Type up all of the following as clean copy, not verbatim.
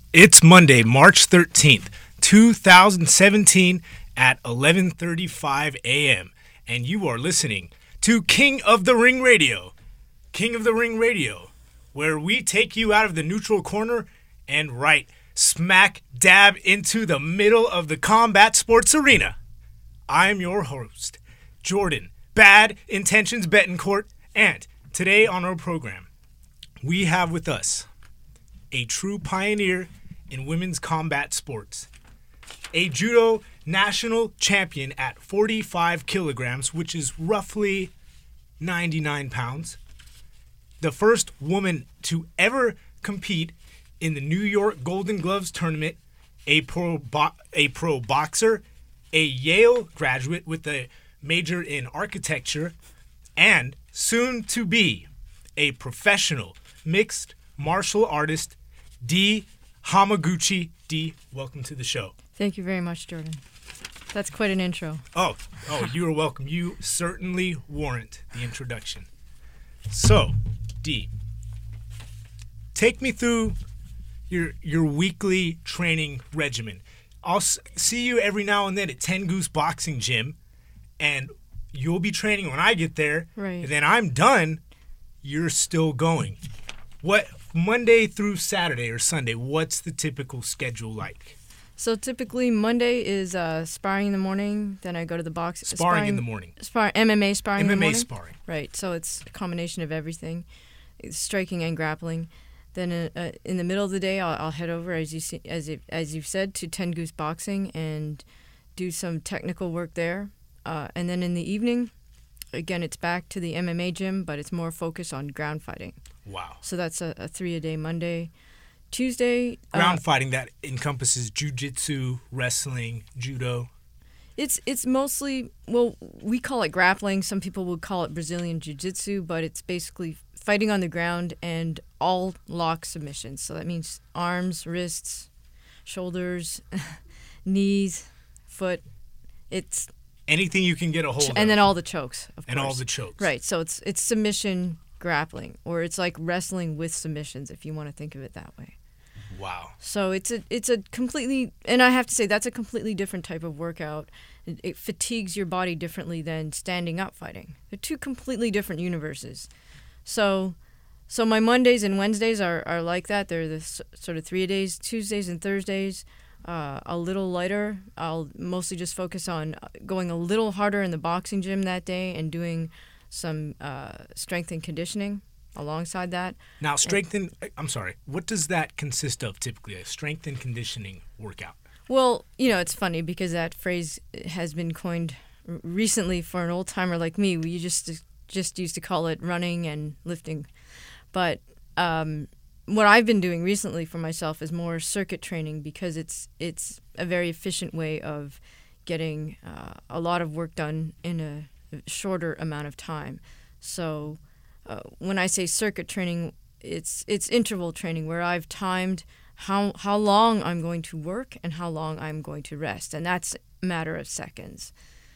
It's Monday, March 13th, 2017 at 11:35 a.m. and you are listening to King of the Ring Radio. King of the Ring Radio, where we take you out of the neutral corner and right smack dab into the middle of the combat sports arena. I'm your host, Jordan Bad Intentions Betancourt, and today on our program, we have with us a true pioneer in women's combat sports, a judo national champion at 45 kilograms, which is roughly 99 pounds, the first woman to ever compete in the New York Golden Gloves tournament, a pro boxer, a Yale graduate with a major in architecture, and soon to be a professional mixed martial artist, Dee Hamaguchi. Dee, welcome to the show. Thank you very much, Jordan. That's quite an intro. Oh, you are welcome. You certainly warrant the introduction. So, Dee, take me through your weekly training regimen. I'll see you every now and then at 10 Goose Boxing Gym, and you'll be training when I get there. Right. And then I'm done. You're still going. What Monday through Saturday or Sunday? What's the typical schedule like? So typically Monday is sparring in the morning. Then I go to the box. Sparring in the morning. MMA sparring in the morning. MMA sparring. Right. So it's a combination of everything, it's striking and grappling. Then in the middle of the day, I'll head over, as you've said, to 10 Goose Boxing and do some technical work there. And then in the evening, again, it's back to the MMA gym, but it's more focused on ground fighting. Wow. So that's a 3-a-day Monday. Tuesday... Ground fighting, that encompasses jiu-jitsu, wrestling, judo. It's mostly, well, we call it grappling. Some people would call it Brazilian jiu-jitsu, but it's basically fighting on the ground and all lock submissions. So that means arms, wrists, shoulders, knees, foot. It's... anything you can get a hold of. And then all the chokes, of course. And all the chokes. Right. So it's submission grappling, or it's like wrestling with submissions, if you want to think of it that way. Wow. So it's a completely, and I have to say that's a completely different type of workout. It fatigues your body differently than standing up fighting. They're two completely different universes. So my Mondays and Wednesdays are like that. They're the sort of 3-a-days. Tuesdays and Thursdays, a little lighter. I'll mostly just focus on going a little harder in the boxing gym that day and doing some strength and conditioning alongside that. Now, what does that consist of typically, a strength and conditioning workout? Well, it's funny because that phrase has been coined recently for an old-timer like me. We just used to call it running and lifting. But what I've been doing recently for myself is more circuit training, because it's a very efficient way of getting a lot of work done in a shorter amount of time. So when I say circuit training, it's interval training, where I've timed how long I'm going to work and how long I'm going to rest, and that's a matter of seconds.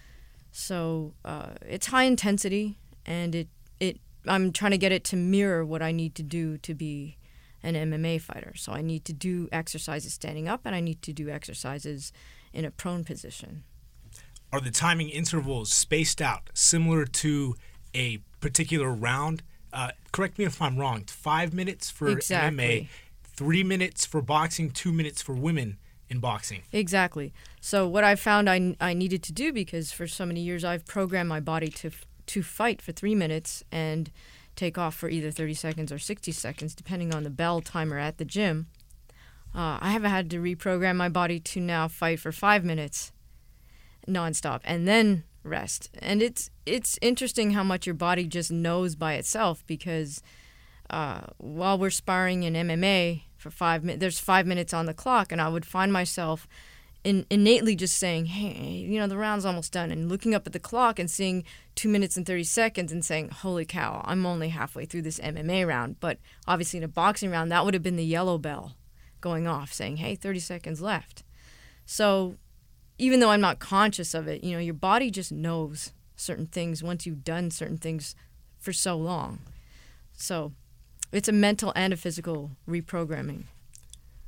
So it's high intensity, and I'm trying to get it to mirror what I need to do to be an MMA fighter. So I need to do exercises standing up, and I need to do exercises in a prone position. Are the timing intervals spaced out similar to a particular round? Correct me if I'm wrong. 5 minutes for MMA, 3 minutes for boxing, 2 minutes for women in boxing. Exactly. So what I found I needed to do, because for so many years I've programmed my body to fight for 3 minutes and take off for either 30 seconds or 60 seconds, depending on the bell timer at the gym. I have had to reprogram my body to now fight for 5 minutes nonstop and then rest. And it's interesting how much your body just knows by itself, because while we're sparring in MMA for 5 minutes, there's 5 minutes on the clock, and I would find myself innately just saying, hey, the round's almost done, and looking up at the clock and seeing 2 minutes and 30 seconds and saying, holy cow, I'm only halfway through this MMA round. But obviously in a boxing round, that would have been the yellow bell going off saying, hey, 30 seconds left. So even though I'm not conscious of it, your body just knows certain things once you've done certain things for so long. So it's a mental and a physical reprogramming.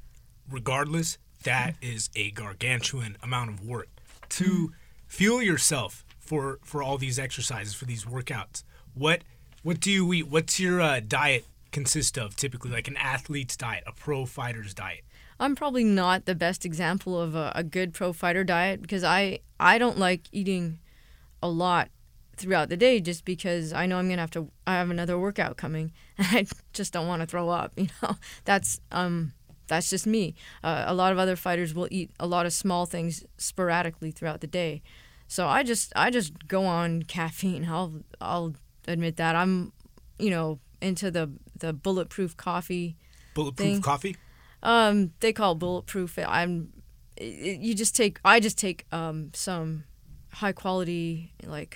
regardless, that is a gargantuan amount of work to fuel yourself for all these exercises, for these workouts. What do you eat? What's your diet consist of typically, like an athlete's diet, a pro fighter's diet? I'm probably not the best example of a good pro fighter diet because I don't like eating a lot throughout the day just because I know I have another workout coming and I just don't want to throw up, That's just me. A lot of other fighters will eat a lot of small things sporadically throughout the day. So I just go on caffeine. I'll admit that. I'm, into the bulletproof coffee. Bulletproof thing. Coffee? They call it bulletproof. I just take some high quality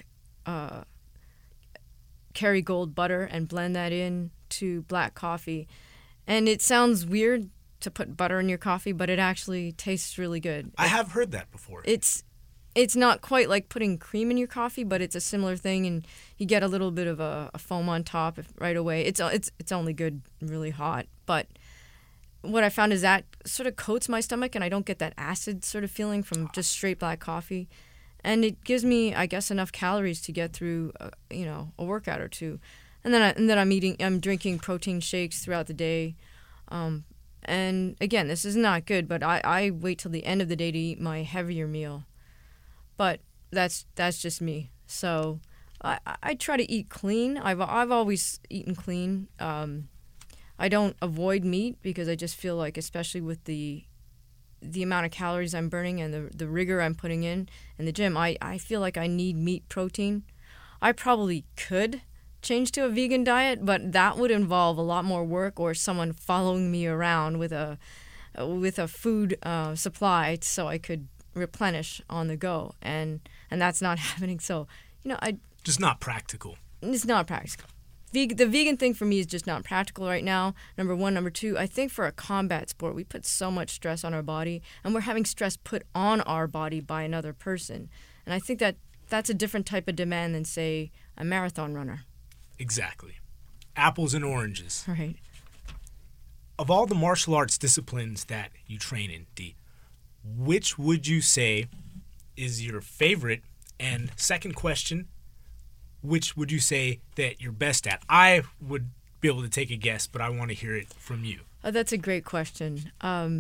Kerrygold butter and blend that in to black coffee. And it sounds weird to put butter in your coffee, but it actually tastes really good. I have heard that before. It's not quite like putting cream in your coffee, but it's a similar thing, and you get a little bit of a foam on top right away. It's only good really hot, but what I found is that sort of coats my stomach, and I don't get that acid sort of feeling from just straight black coffee. And it gives me, I guess, enough calories to get through, a workout or two. And then I'm drinking protein shakes throughout the day. And again, this is not good, but I wait till the end of the day to eat my heavier meal. But that's just me. So I try to eat clean. I've always eaten clean. I don't avoid meat because I just feel like, especially with the amount of calories I'm burning and the rigor I'm putting in the gym, I feel like I need meat protein. I probably could change to a vegan diet, but that would involve a lot more work or someone following me around with a food supply so I could replenish on the go, and that's not happening. So, just not practical. It's not practical. The vegan thing for me is just not practical right now, number one. Number two, I think for a combat sport, we put so much stress on our body, and we're having stress put on our body by another person. And I think that's a different type of demand than, say, a marathon runner. Exactly. Apples and oranges. Right. Of all the martial arts disciplines that you train in, Dee, which would you say is your favorite? And second question, which would you say that you're best at? I would be able to take a guess, but I want to hear it from you. That's a great question.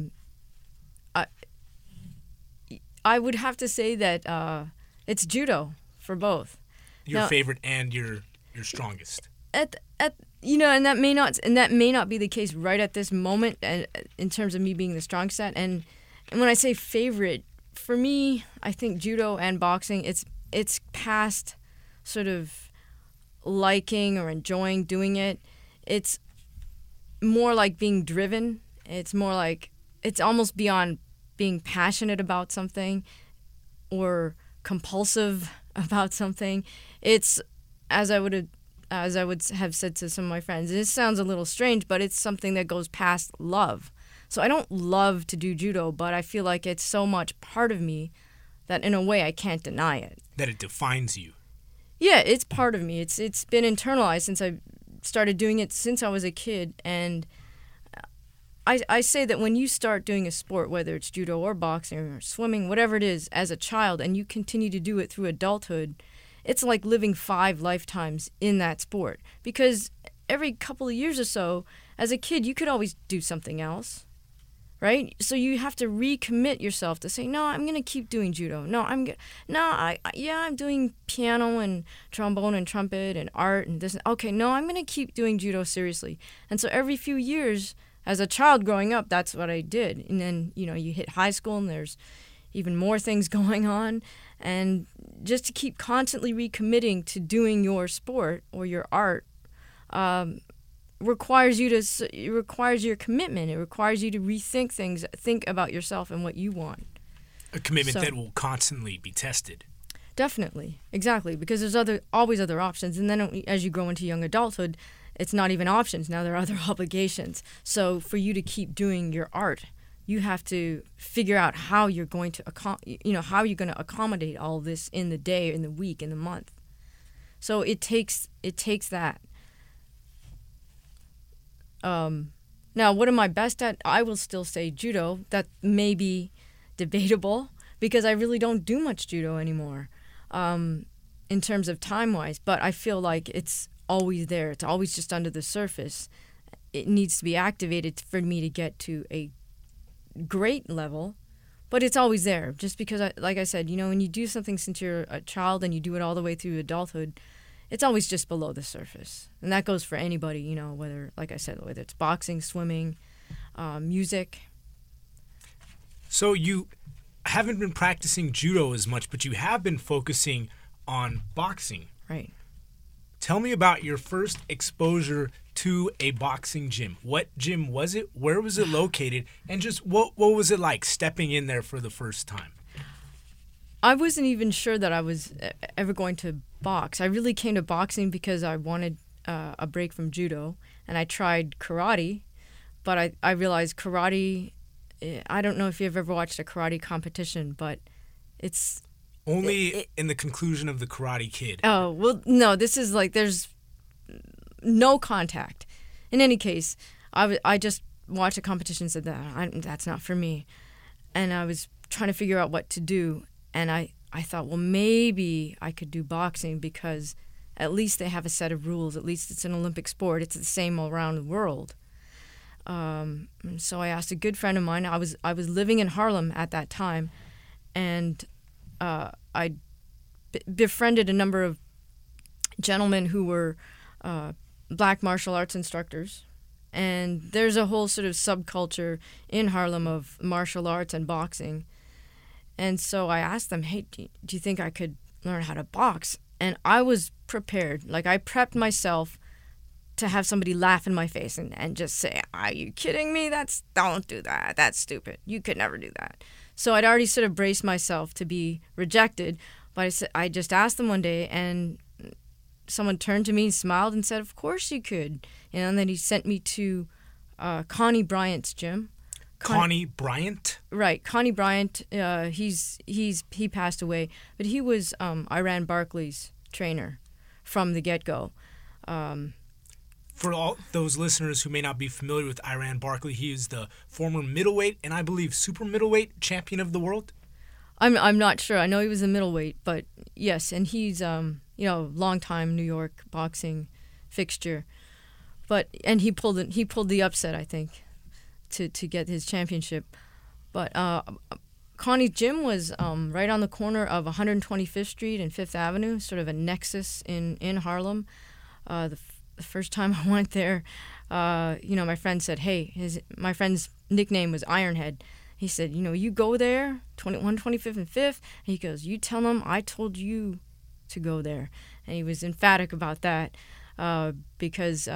I would have to say that it's judo for both. Your favorite and your strongest. And that may not be the case right at this moment, in terms of me being the strongest at. And when I say favorite, for me, I think judo and boxing, it's past sort of liking or enjoying doing it. It's more like being driven. It's more like, it's almost beyond being passionate about something or compulsive about something. It's, as I would have said to some of my friends, this sounds a little strange, but it's something that goes past love. So I don't love to do judo, but I feel like it's so much part of me that in a way I can't deny it. That it defines you. Yeah, it's part of me. It's been internalized since I started doing it since I was a kid. And I say that when you start doing a sport, whether it's judo or boxing or swimming, whatever it is, as a child, and you continue to do it through adulthood, it's like living 5 lifetimes in that sport. Because every couple of years or so, as a kid, you could always do something else. Right? So you have to recommit yourself to say, no, I'm going to keep doing judo. No, I'm doing piano and trombone and trumpet and art and this. Okay, no, I'm going to keep doing judo seriously. And so every few years, as a child growing up, that's what I did. And then, you hit high school and there's even more things going on. And just to keep constantly recommitting to doing your sport or your art, requires your commitment. It requires you to rethink things, think about yourself and what you want. A commitment that will constantly be tested. Definitely, exactly, because there's always other options, and then as you grow into young adulthood, it's not even options. Now there are other obligations. So for you to keep doing your art, you have to figure out how you're going to accommodate all this in the day, in the week, in the month. So it takes that. Now Now, what am I best at? I will still say judo. That may be debatable because I really don't do much judo anymore in terms of time-wise. But I feel like it's always there. It's always just under the surface. It needs to be activated for me to get to a great level, but it's always there. Just because, like I said, when you do something since you're a child and you do it all the way through adulthood, it's always just below the surface. And that goes for anybody, whether, like I said, whether it's boxing, swimming, music. So you haven't been practicing judo as much, but you have been focusing on boxing. Right. Tell me about your first exposure to a boxing gym. What gym was it? Where was it located? And just what was it like stepping in there for the first time? I wasn't even sure that I was ever going to box. I really came to boxing because I wanted a break from judo, and I tried karate, but I realized karate, I don't know if you've ever watched a karate competition, but it's... Only in the conclusion of The Karate Kid. Oh, well, no, this is like there's no contact. In any case, I just watched a competition and said that's not for me. And I was trying to figure out what to do. And I thought, well, maybe I could do boxing because at least they have a set of rules. At least it's an Olympic sport. It's the same all around the world. So I asked a good friend of mine. I was living in Harlem at that time, and I befriended a number of gentlemen who were black martial arts instructors. And there's a whole sort of subculture in Harlem of martial arts and boxing. And so I asked them, hey, do you think I could learn how to box? And I was prepared. Like, I prepped myself to have somebody laugh in my face and just say, are you kidding me? Don't do that. That's stupid. You could never do that. So I'd already sort of braced myself to be rejected. But I just asked them one day, and someone turned to me, smiled, and said, of course you could. And then he sent me to Connie Bryant's gym. Connie Bryant? Right. Connie Bryant, he passed away, but he was Iran Barkley's trainer from the get-go. For all those listeners who may not be familiar with Iran Barkley, he is the former middleweight and I believe super middleweight champion of the world. I'm not sure. I know he was a middleweight, but yes, and he's long-time New York boxing fixture. And he pulled the upset, I think, to get his championship. But Connie's gym was right on the corner of 125th Street and 5th Avenue, sort of a nexus in Harlem. The first time I went there, my friend said, hey, my friend's nickname was Ironhead. He said, you go there, 125th and 5th, and he goes, you tell them I told you to go there. And he was emphatic about that because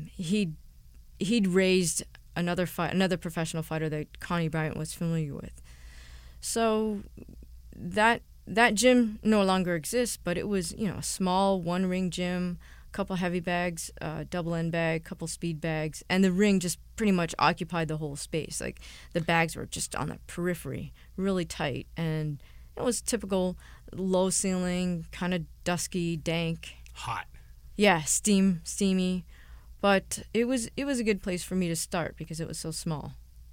he'd raised another professional fighter that Connie Bryant was familiar with. So that gym no longer exists, but it was, a small one-ring gym, couple heavy bags, double end bag, couple speed bags, and the ring just pretty much occupied the whole space. Like, the bags were just on the periphery, really tight, and it was typical low ceiling, kind of dusky, dank. Hot. Yeah, steamy. But it was a good place for me to start because it was so small.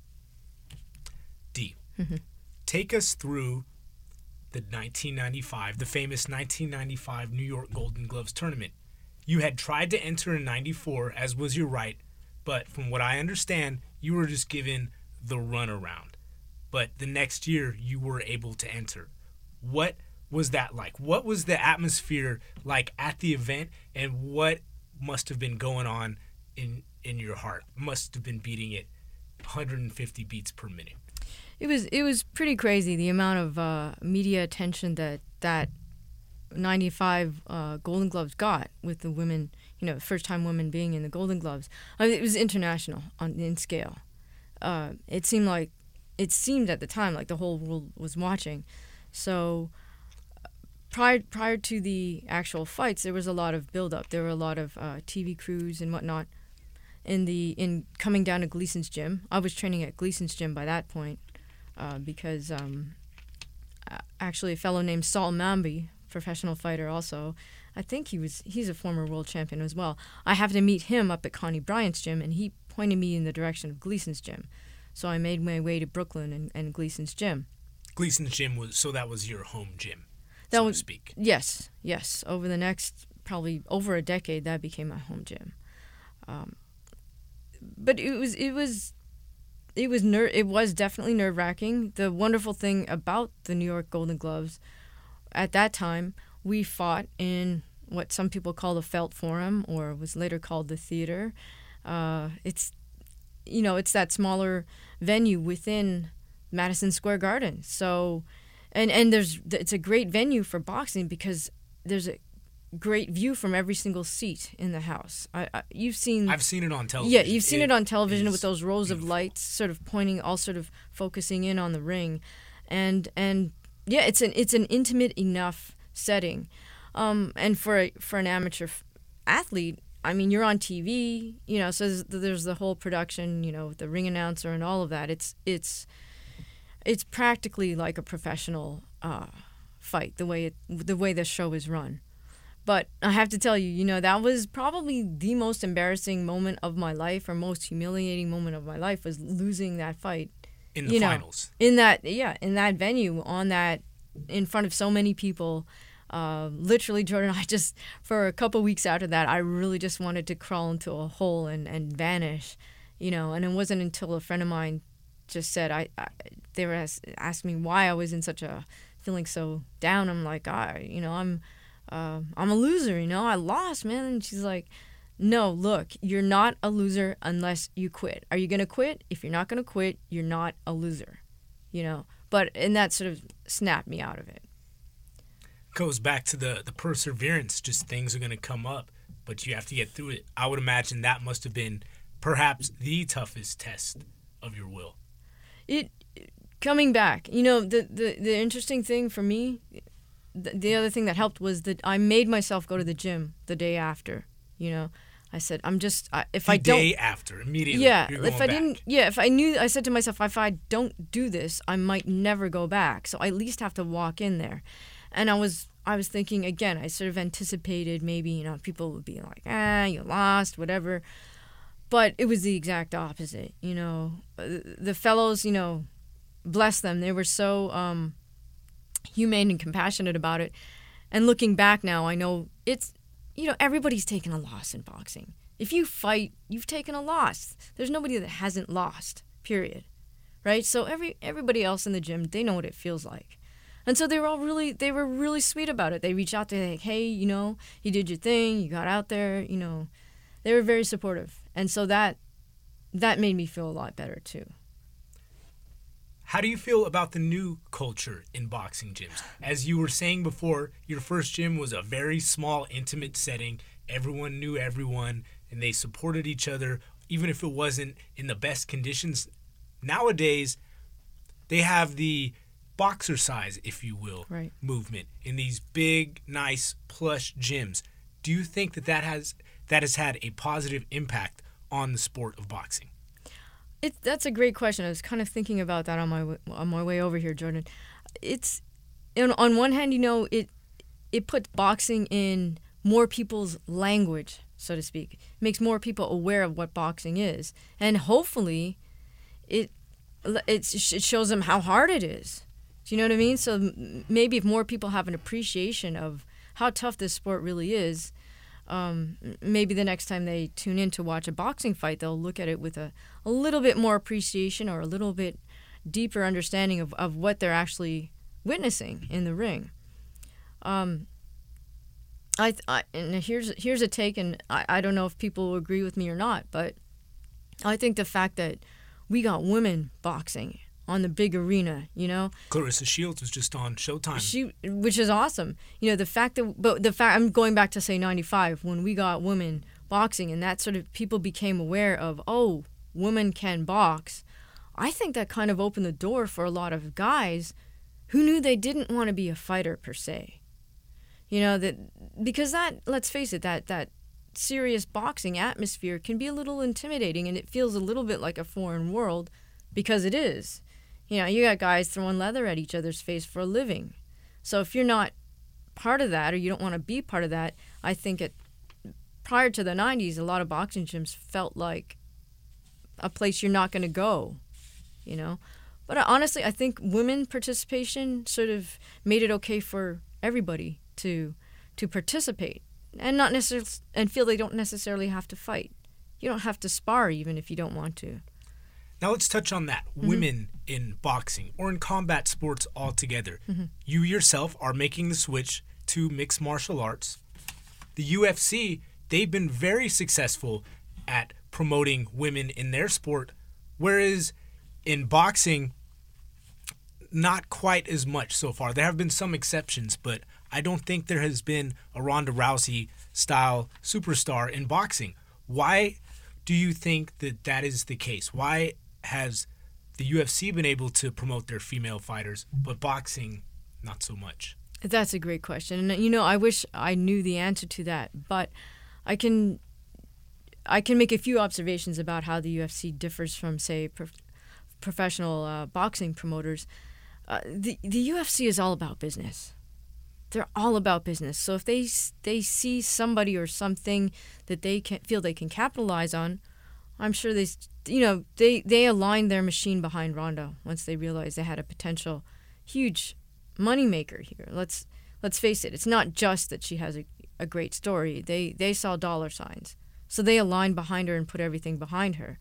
Dee, take us through the famous 1995 New York Golden Gloves tournament. You had tried to enter in 94, as was your right, but from what I understand, you were just given the runaround. But the next year, you were able to enter. What was that like? What was the atmosphere like at the event, and what must have been going on in your heart? Must have been beating it 150 beats per minute. It was pretty crazy, the amount of media attention that 95 Golden Gloves got, with the women, first time women being in the Golden Gloves. I mean, it was international in scale. It seemed at the time like the whole world was watching. So prior to the actual fights, there was a lot of build-up. There were a lot of TV crews and whatnot in coming down to Gleason's gym. I was training at Gleason's gym by that point because actually a fellow named Saul Mamby professional fighter also. I think he's a former world champion as well. I happened to meet him up at Connie Bryant's gym, and he pointed me in the direction of Gleason's gym. So I made my way to Brooklyn and Gleason's gym. Gleason's gym that was your home gym, that so was, to speak. Yes. Over the next probably over a decade, that became my home gym. But it was definitely nerve-wracking. The wonderful thing about the New York Golden Gloves, at that time, we fought in what some people call the Felt Forum, or was later called the Theater. It's that smaller venue within Madison Square Garden. So, and it's a great venue for boxing because there's a great view from every single seat in the house. I've seen it on television. Yeah, you've seen it on television with those rows of lights sort of pointing, all sort of focusing in on the ring. And yeah, it's an intimate enough setting. And for an amateur athlete, I mean, you're on TV, so there's the whole production, the ring announcer and all of that. It's practically like a professional fight, the way the show is run. But I have to tell you, that was probably the most embarrassing moment of my life, or most humiliating moment of my life, was losing that fight. In the finals. In that venue, in front of so many people. Literally, Jordan, for a couple weeks after that, I really just wanted to crawl into a hole and vanish, and it wasn't until a friend of mine just said, they were asking me why I was in such a feeling so down. I'm like, I'm a loser, I lost, man. And she's like, no, look, you're not a loser unless you quit. Are you going to quit? If you're not going to quit, you're not a loser, and that sort of snapped me out of it. Goes back to the perseverance. Just things are going to come up, but you have to get through it. I would imagine that must have been perhaps the toughest test of your will. Coming back, the interesting thing for me, the other thing that helped was that I made myself go to the gym the day after. I said, day after, immediately. Yeah, I said to myself, if I don't do this, I might never go back. So I at least have to walk in there. And I was thinking, again, I sort of anticipated maybe, people would be like, you lost, whatever. But it was the exact opposite, The fellows, bless them, they were so humane and compassionate about it. And looking back now, I know it's, everybody's taken a loss in boxing. If you fight, you've taken a loss. There's nobody that hasn't lost, period. Right? So everybody else in the gym, they know what it feels like. And so they were really sweet about it. They reached out to me like, hey, you did your thing, you got out there, They were very supportive. And so that made me feel a lot better too. How do you feel about the new culture in boxing gyms? As you were saying before, your first gym was a very small, intimate setting. Everyone knew everyone, and they supported each other, even if it wasn't in the best conditions. Nowadays, they have the boxer size, if you will, right, movement in these big, nice, plush gyms. Do you think that has had a positive impact on the sport of boxing? That's a great question. I was kind of thinking about that on my way over here, Jordan. It's on one hand, it puts boxing in more people's language, so to speak. It makes more people aware of what boxing is, and hopefully, it shows them how hard it is. Do you know what I mean? So maybe if more people have an appreciation of how tough this sport really is, maybe the next time they tune in to watch a boxing fight, they'll look at it with a little bit more appreciation or a little bit deeper understanding of what they're actually witnessing in the ring. And here's a take, and I don't know if people will agree with me or not, but I think the fact that we got women boxing on the big arena, Clarissa Shields was just on Showtime. Which is awesome. I'm going back to say 95 when we got women boxing, and that sort of people became aware of, oh, women can box. I think that kind of opened the door for a lot of guys who knew they didn't want to be a fighter per se. Because let's face it, that serious boxing atmosphere can be a little intimidating, and it feels a little bit like a foreign world because it is. You got guys throwing leather at each other's face for a living. So if you're not part of that, or you don't want to be part of that, I think prior to the 90s, a lot of boxing gyms felt like a place you're not going to go, you know. But honestly, I think women participation sort of made it okay for everybody to participate and not necessarily and feel they don't necessarily have to fight. You don't have to spar even if you don't want to. Now let's touch on that. Mm-hmm. Women in boxing or in combat sports altogether. Mm-hmm. You yourself are making the switch to mixed martial arts. The UFC, they've been very successful at promoting women in their sport, whereas in boxing, not quite as much so far. There have been some exceptions, but I don't think there has been a Ronda Rousey-style superstar in boxing. Why do you think that is the case? Why has the UFC been able to promote their female fighters, but boxing not so much? That's a great question. And, you know, I wish I knew the answer to that, but I can make a few observations about how the UFC differs from, say, professional boxing promoters. The UFC is all about business. They're all about business. So if they see somebody or something that they feel they can capitalize on, I'm sure they aligned their machine behind Ronda once they realized they had a potential huge moneymaker here. Let's face it. It's not just that she has a great story. They saw dollar signs, so they aligned behind her and put everything behind her.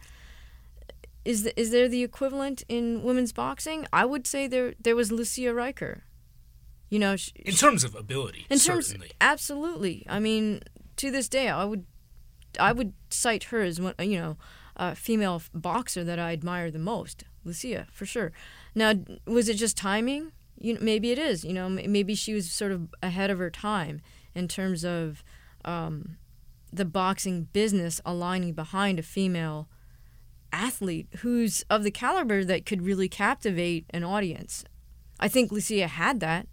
Is there the equivalent in women's boxing? I would say there was Lucia Riker. You know, in terms of ability, certainly. Absolutely. I mean, to this day, I would cite her as one, a female boxer that I admire the most, Lucia, for sure. Now, was it just timing? Maybe it is. You know, maybe she was sort of ahead of her time in terms of the boxing business aligning behind a female athlete who's of the caliber that could really captivate an audience. I think Lucia had that.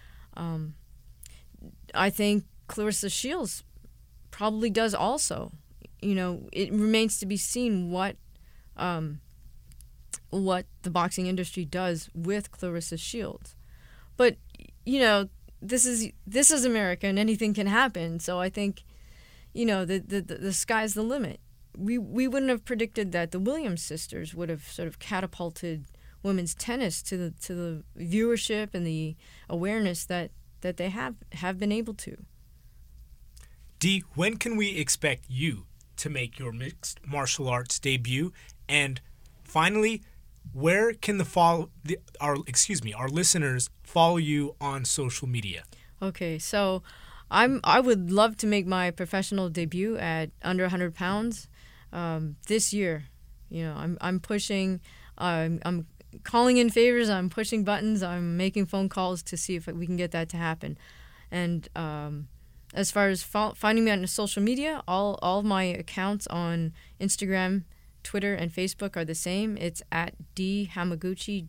I think Claressa Shields probably does also. You know, it remains to be seen what the boxing industry does with Claressa Shields. But, you know, this is America and anything can happen. So I think, you know, the sky's the limit. We wouldn't have predicted that the Williams sisters would have sort of catapulted women's tennis to the viewership and the awareness that they have been able to. Dee, when can we expect you to make your mixed martial arts debut? And finally, where can our listeners follow you on social media? Okay, so I would love to make my professional debut at under 100 pounds this year. You know, I'm pushing. I'm calling in favors. I'm pushing buttons. I'm making phone calls to see if we can get that to happen. And as far as finding me on social media, all of my accounts on Instagram, Twitter, and Facebook are the same. It's at Dee Hamaguchi,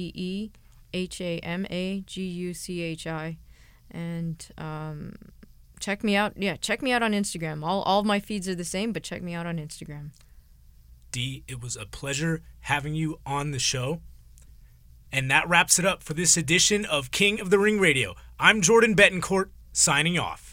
DeeHamaguchi. And check me out. Yeah, check me out on Instagram. All of my feeds are the same, but check me out on Instagram. Dee, it was a pleasure having you on the show. And that wraps it up for this edition of King of the Ring Radio. I'm Jordan Betancourt, signing off.